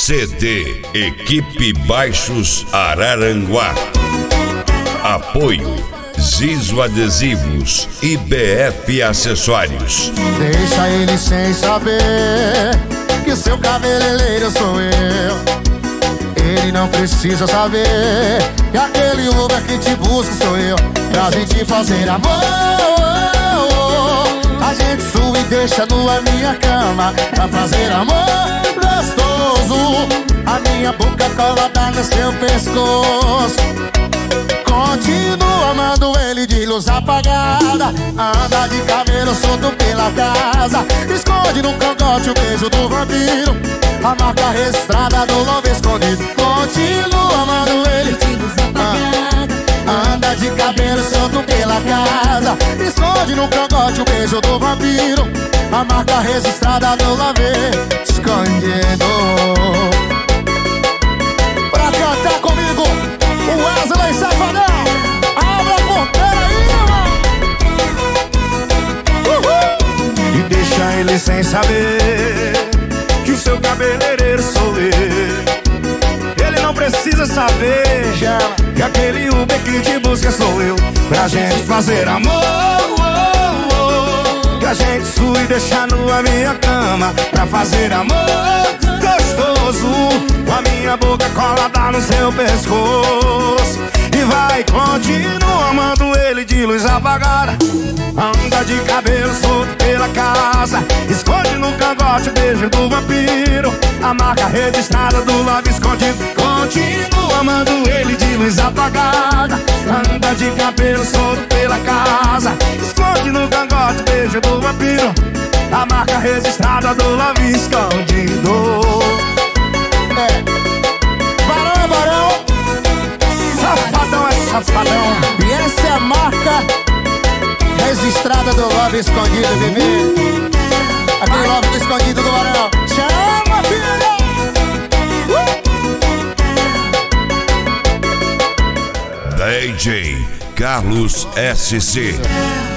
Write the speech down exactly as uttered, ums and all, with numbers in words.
C D Equipe Baixos Araranguá. Apoio Zizo Adesivos e B F Acessórios. Deixa ele sem saber que seu cabeleireiro sou eu. Ele não precisa saber que aquele Uber que te busca sou eu. Pra gente fazer amor, a gente sua e deixa nua minha cama. Pra fazer amor gostoso, a minha boca colada no seu pescoço. Continua amando ele de luz apagada. Anda de cabelo solto pela casa. Esconde no cangote o beijo do vampiro, a marca registrada do love escondido. Continua amando ele de luz apagada. Anda de cabelo solto pela casa. Esconde no cangote o beijo do vampiro, a marca registrada do love escondido. Pra cantar comigo, o Wesley Safadão. Abre a porteira aí, mano. Uhul. E deixa ele sem saber que o seu cabeleireiro sou eu. Ele não precisa saber já que aquele Uber que te busca sou eu. Pra gente fazer amor, oh, oh, que a gente sua e deixa nua minha cama. Pra fazer amor gostoso, com a minha boca colada no seu pescoço. E vai continuar amando ele de luz apagada. Anda de cabelo solto pela casa. Esconde no cangote o beijo do vampiro, a marca registrada do love escondido. Continua amando ele de luz apagada. Anda de cabelo solto pela casa. Esconde no cangote o beijo do vampiro, a marca registrada do love escondido. É. Barão é barão, safadão é safadão. e essa é a marca registrada do love escondido, bebê. Aquele love escondido do Barão. Chama, filha! D J Carlos S C.